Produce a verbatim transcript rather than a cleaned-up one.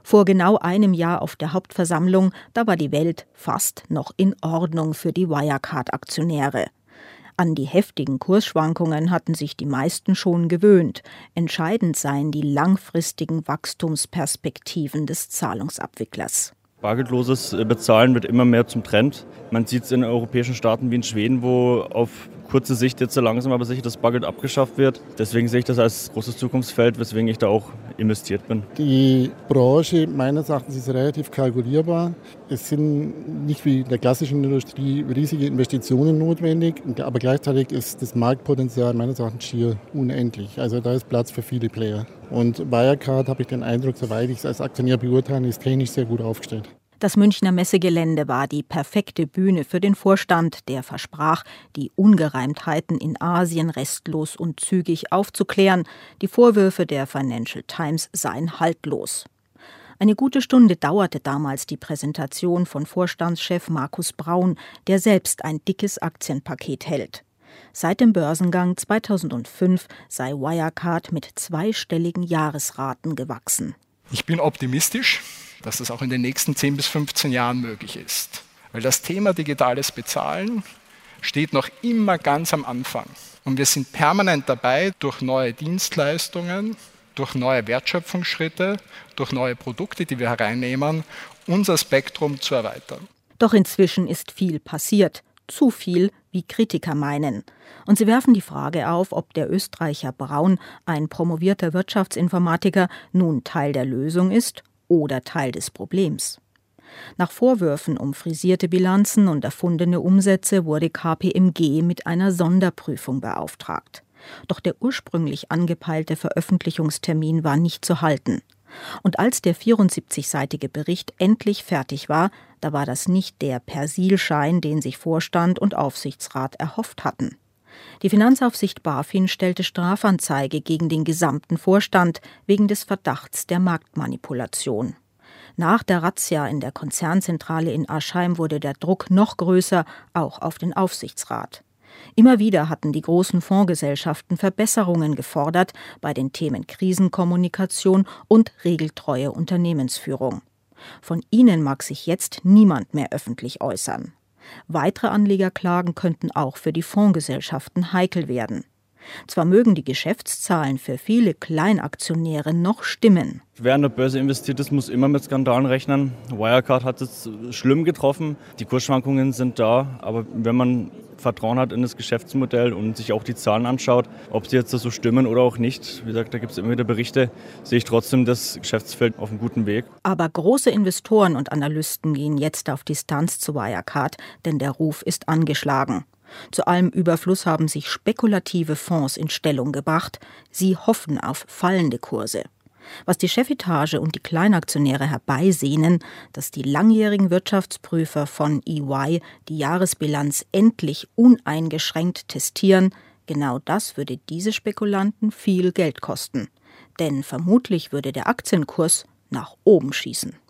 Vor genau einem Jahr auf der Hauptversammlung, da war die Welt fast noch in Ordnung für die Wirecard-Aktionäre. An die heftigen Kursschwankungen hatten sich die meisten schon gewöhnt. Entscheidend seien die langfristigen Wachstumsperspektiven des Zahlungsabwicklers. Bargeldloses Bezahlen wird immer mehr zum Trend. Man sieht es in europäischen Staaten wie in Schweden, wo auf kurze Sicht jetzt so langsam aber sicher das Bargeld abgeschafft wird. Deswegen sehe ich das als großes Zukunftsfeld, weswegen ich da auch investiert bin. Die Branche meines Erachtens ist relativ kalkulierbar. Es sind nicht wie in der klassischen Industrie riesige Investitionen notwendig, aber gleichzeitig ist das Marktpotenzial meines Erachtens schier unendlich. Also da ist Platz für viele Player. Und Wirecard, habe ich den Eindruck, soweit ich es als Aktionär beurteilen, ist technisch sehr gut aufgestellt. Das Münchner Messegelände war die perfekte Bühne für den Vorstand, der versprach, die Ungereimtheiten in Asien restlos und zügig aufzuklären. Die Vorwürfe der Financial Times seien haltlos. Eine gute Stunde dauerte damals die Präsentation von Vorstandschef Markus Braun, der selbst ein dickes Aktienpaket hält. Seit dem Börsengang zweitausendfünf sei Wirecard mit zweistelligen Jahresraten gewachsen. Ich bin optimistisch, dass das auch in den nächsten zehn bis fünfzehn Jahren möglich ist. Weil das Thema digitales Bezahlen steht noch immer ganz am Anfang. Und wir sind permanent dabei, durch neue Dienstleistungen, durch neue Wertschöpfungsschritte, durch neue Produkte, die wir hereinnehmen, unser Spektrum zu erweitern. Doch inzwischen ist viel passiert. Zu viel, wie Kritiker meinen. Und sie werfen die Frage auf, ob der Österreicher Braun, ein promovierter Wirtschaftsinformatiker, nun Teil der Lösung ist oder Teil des Problems. Nach Vorwürfen um frisierte Bilanzen und erfundene Umsätze wurde K P M G mit einer Sonderprüfung beauftragt. Doch der ursprünglich angepeilte Veröffentlichungstermin war nicht zu halten. Und als der vierundsiebzigseitige Bericht endlich fertig war, da war das nicht der Persilschein, den sich Vorstand und Aufsichtsrat erhofft hatten. Die Finanzaufsicht BaFin stellte Strafanzeige gegen den gesamten Vorstand wegen des Verdachts der Marktmanipulation. Nach der Razzia in der Konzernzentrale in Aschheim wurde der Druck noch größer, auch auf den Aufsichtsrat. Immer wieder hatten die großen Fondsgesellschaften Verbesserungen gefordert bei den Themen Krisenkommunikation und regeltreue Unternehmensführung. Von ihnen mag sich jetzt niemand mehr öffentlich äußern. Weitere Anlegerklagen könnten auch für die Fondsgesellschaften heikel werden. Zwar mögen die Geschäftszahlen für viele Kleinaktionäre noch stimmen. Wer an der Börse investiert ist, muss immer mit Skandalen rechnen. Wirecard hat es schlimm getroffen. Die Kursschwankungen sind da. Aber wenn man Vertrauen hat in das Geschäftsmodell und sich auch die Zahlen anschaut, ob sie jetzt so stimmen oder auch nicht, wie gesagt, da gibt es immer wieder Berichte, sehe ich trotzdem das Geschäftsfeld auf einem guten Weg. Aber große Investoren und Analysten gehen jetzt auf Distanz zu Wirecard, denn der Ruf ist angeschlagen. Zu allem Überfluss haben sich spekulative Fonds in Stellung gebracht. Sie hoffen auf fallende Kurse. Was die Chefetage und die Kleinaktionäre herbeisehnen, dass die langjährigen Wirtschaftsprüfer von E Y die Jahresbilanz endlich uneingeschränkt testieren, genau das würde diese Spekulanten viel Geld kosten. Denn vermutlich würde der Aktienkurs nach oben schießen.